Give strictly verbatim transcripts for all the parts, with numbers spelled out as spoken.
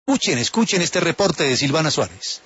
Escuchen, escuchen este reporte de Silvana Suárez.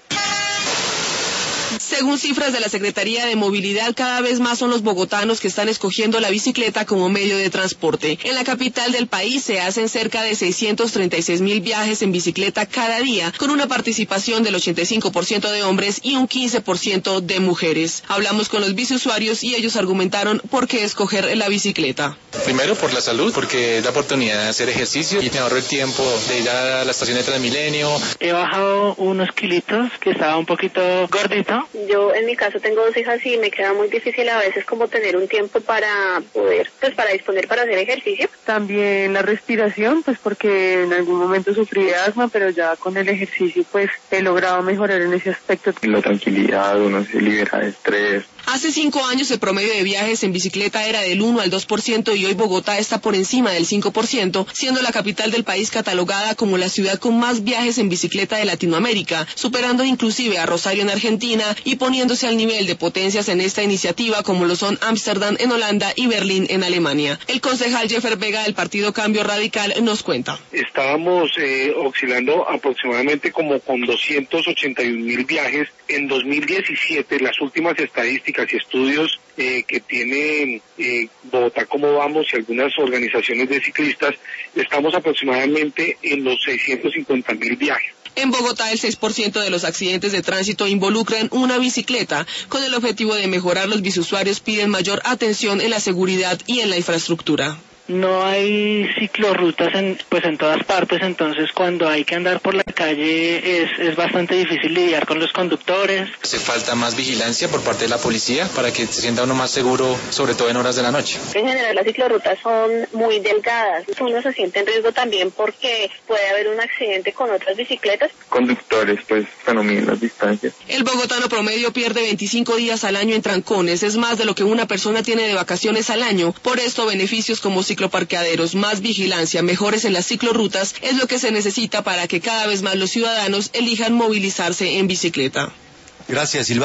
Según cifras de la Secretaría de Movilidad, cada vez más son los bogotanos que están escogiendo la bicicleta como medio de transporte. En la capital del país se hacen cerca de seiscientos treinta y seis mil viajes en bicicleta cada día, con una participación del ochenta y cinco por ciento de hombres y un quince por ciento de mujeres. Hablamos con los biciusuarios y ellos argumentaron por qué escoger la bicicleta. Primero por la salud, porque es la oportunidad de hacer ejercicio y me ahorro el tiempo de ir a la estación de Transmilenio. He bajado unos kilitos, que estaba un poquito gordito. Yo en mi caso tengo dos hijas y me queda muy difícil a veces como tener un tiempo para poder, pues para disponer para hacer ejercicio. También la respiración, pues porque en algún momento sufrí de asma, pero ya con el ejercicio pues he logrado mejorar en ese aspecto. La tranquilidad, uno se libera de estrés. Hace cinco años el promedio de viajes en bicicleta era del uno al dos por ciento y hoy Bogotá está por encima del cinco por ciento, siendo la capital del país catalogada como la ciudad con más viajes en bicicleta de Latinoamérica, superando inclusive a Rosario en Argentina y poniéndose al nivel de potencias en esta iniciativa como lo son Ámsterdam en Holanda y Berlín en Alemania. El concejal Jeffer Vega del Partido Cambio Radical nos cuenta. Estábamos eh, oscilando aproximadamente como con doscientos ochenta y un mil viajes. En dos mil diecisiete, las últimas estadísticas y estudios eh, que tiene eh, Bogotá Cómo Vamos y algunas organizaciones de ciclistas, estamos aproximadamente en los seiscientos cincuenta mil viajes. En Bogotá, el seis por ciento de los accidentes de tránsito involucran una bicicleta. Con el objetivo de mejorar, los biciusuarios piden mayor atención en la seguridad y en la infraestructura. No hay ciclorrutas en, pues en todas partes, entonces cuando hay que andar por la calle es, es bastante difícil lidiar con los conductores. Hace falta más vigilancia por parte de la policía para que se sienta uno más seguro, sobre todo en horas de la noche. En general las ciclorrutas son muy delgadas, uno se siente en riesgo también porque puede haber un accidente con otras bicicletas. Conductores pues denominan las distancias. El bogotano promedio pierde veinticinco días al año en trancones, es más de lo que una persona tiene de vacaciones al año. Por esto, beneficios como cicloparqueaderos, más vigilancia, mejores en las ciclorrutas es lo que se necesita para que cada vez más los ciudadanos elijan movilizarse en bicicleta. Gracias, Silvana.